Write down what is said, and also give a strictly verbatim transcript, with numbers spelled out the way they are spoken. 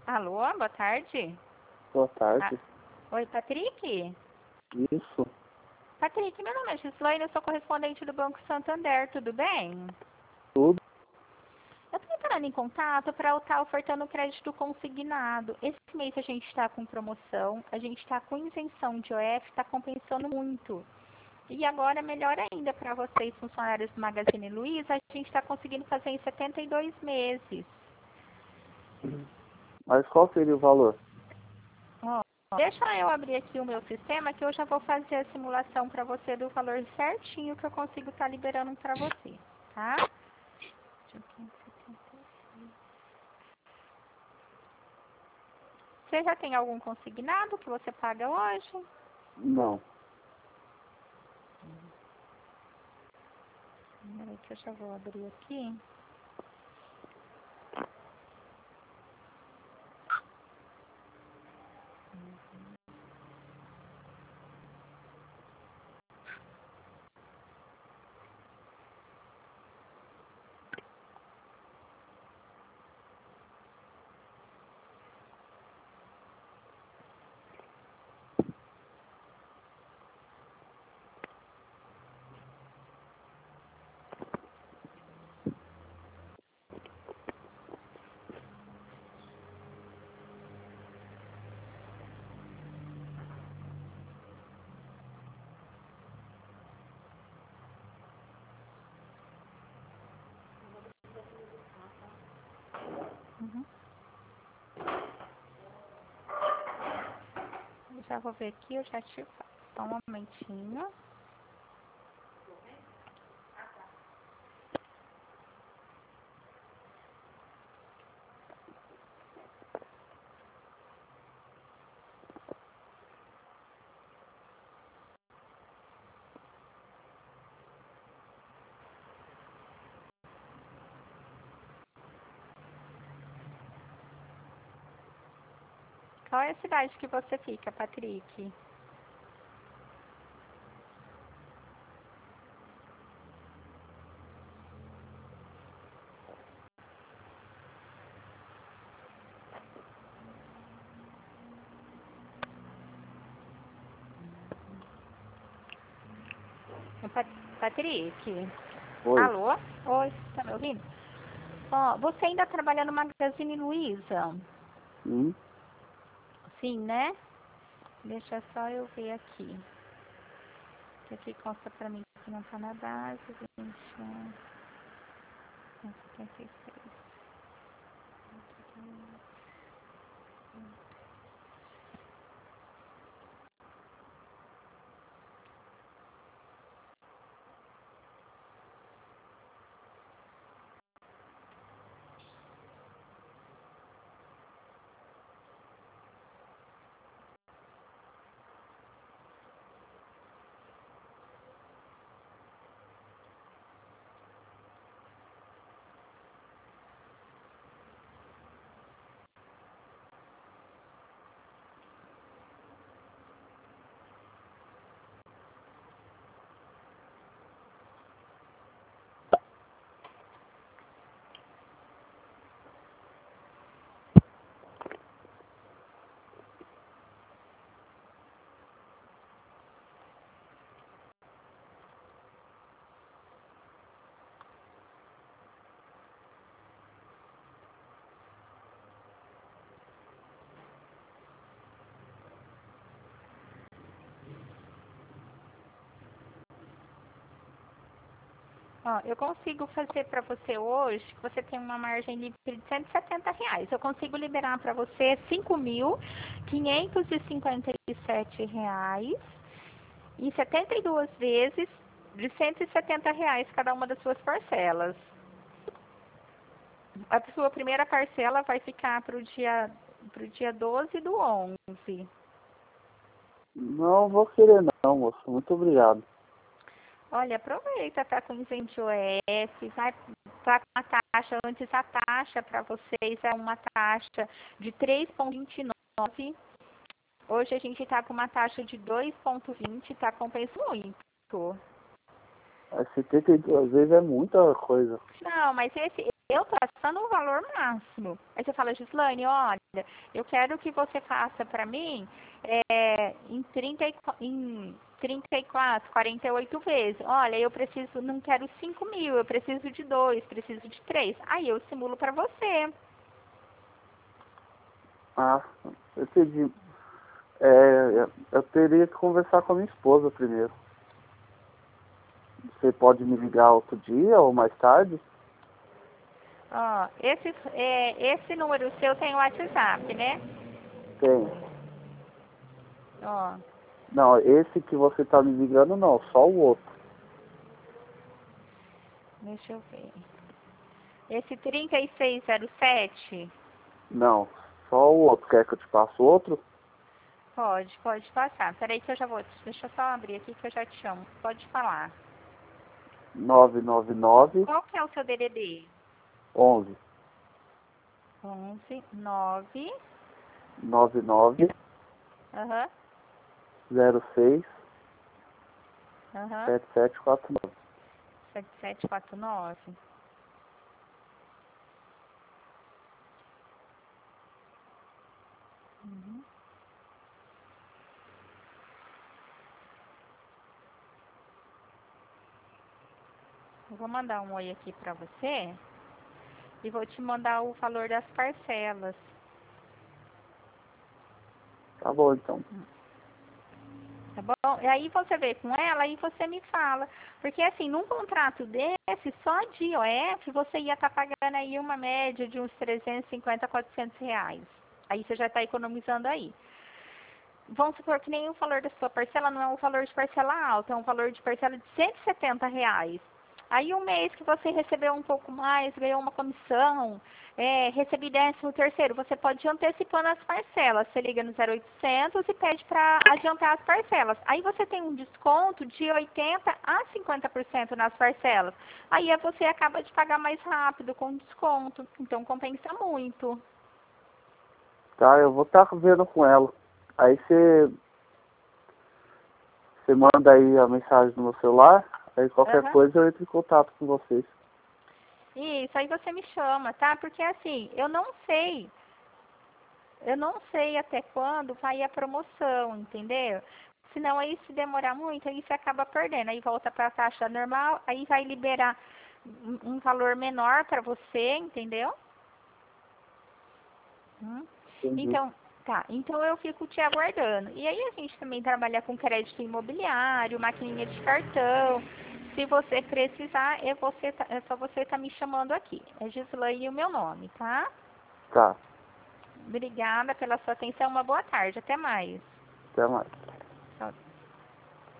Alô, boa tarde. Boa Ah, tarde. oi, Patrick? Isso. Patrick, meu nome é Gislaine, eu sou correspondente do Banco Santander, tudo bem? Tudo. Eu estou entrando em contato para estar ofertando crédito consignado. Esse mês a gente está com promoção, a gente está com isenção de O F, está compensando muito. E agora, melhor ainda para vocês, funcionários do Magazine Luiza, a gente está conseguindo fazer em setenta e dois meses. Mas qual seria o valor? Ó, deixa eu abrir aqui o meu sistema que eu já vou fazer a simulação para você do valor certinho que eu consigo estar liberando para você, tá? Você já tem algum consignado que você paga hoje? Não. Peraí que eu já vou abrir aqui. Uhum. Eu já vou ver aqui, eu já te falo. Só um momentinho. Qual é a cidade que você fica, Patrick? Pat Patrick? Oi. Alô? Oi, tá me ouvindo? Ó, você ainda trabalha no Magazine Luiza? Hum? Sim, né? Deixa só eu ver aqui. Que aqui consta pra mim que não tá na base. vinte e um, setenta e seis. Ó, eu consigo fazer para você hoje, que você tem uma margem livre de cento e setenta reais. Eu consigo liberar para você cinco mil quinhentos e cinquenta e sete reais em setenta e duas vezes de cento e setenta reais cada uma das suas parcelas. A sua primeira parcela vai ficar para o dia, pro dia doze do onze. Não vou querer não, moço. Muito obrigado. Olha, aproveita, tá com incêndio F, vai tá com uma taxa, antes a taxa para vocês é uma taxa de três vírgula vinte e nove. Hoje a gente está com uma taxa de dois vírgula vinte, tá compensando muito. Mas setenta e duas vezes é muita coisa. Não, mas esse, eu tô passando o valor máximo. Aí você fala, Gislaine, olha, eu quero que você faça para mim é, em, trinta e, em trinta e quatro, quarenta e oito vezes. Olha, eu preciso, não quero cinco mil, eu preciso de dois, preciso de três. Aí eu simulo para você. Ah, eu entendi. É, eu teria que conversar com a minha esposa primeiro. Você pode me ligar outro dia ou mais tarde? Ó, esse, é, esse número seu tem o WhatsApp, né? Tem. Ó, Não, esse que você está me ligando não, só o outro. deixa eu ver. Esse trinta e seis zero sete? Não, só o outro. Quer que eu te passe o outro? Pode, pode passar. Peraí que eu já vou. Deixa eu só abrir aqui que eu já te chamo. Pode falar. nove nove nove, Qual que é o seu D D D? onze, onze, nove, nove nove, aham, zero seis, aham, sete sete quatro nove. sete sete quatro nove. Uhum. Eu vou mandar um oi aqui pra você e vou te mandar o valor das parcelas. Tá bom, então. Tá bom? E aí você vê com ela e você me fala. Porque assim, num contrato desse, só de I O F, você ia estar pagando aí uma média de uns trezentos e cinquenta, quatrocentos reais. Aí você já está economizando aí. Vamos supor que nem o valor da sua parcela não é um valor de parcela alto, é um valor de parcela de cento e setenta reais. Aí um mês que você recebeu um pouco mais, ganhou uma comissão, é, recebi décimo terceiro, você pode ir antecipando as parcelas. Você liga no zero oitocentos e pede para adiantar as parcelas. Aí você tem um desconto de oitenta por cento a cinquenta por cento nas parcelas. Aí você acaba de pagar mais rápido com desconto. Então compensa muito. Tá, eu vou estar vendo com ela. Aí você, você manda aí a mensagem no meu celular, aí qualquer Aham. coisa eu entro em contato com vocês. Isso, aí você me chama, tá? Porque assim, eu não sei, eu não sei até quando vai a promoção, entendeu? Senão aí se demorar muito, aí você acaba perdendo. Aí volta para a taxa normal, aí vai liberar um um valor menor para você, entendeu? Hum. Entendi. Então, tá. Então eu fico te aguardando. E aí a gente também trabalha com crédito imobiliário, maquininha de cartão. Se você precisar, é, você, tá- é só você estar me chamando aqui. É Gislaine o meu nome, tá? Tá, Obrigada pela sua atenção. Uma boa tarde. Até mais. até mais. Tchau.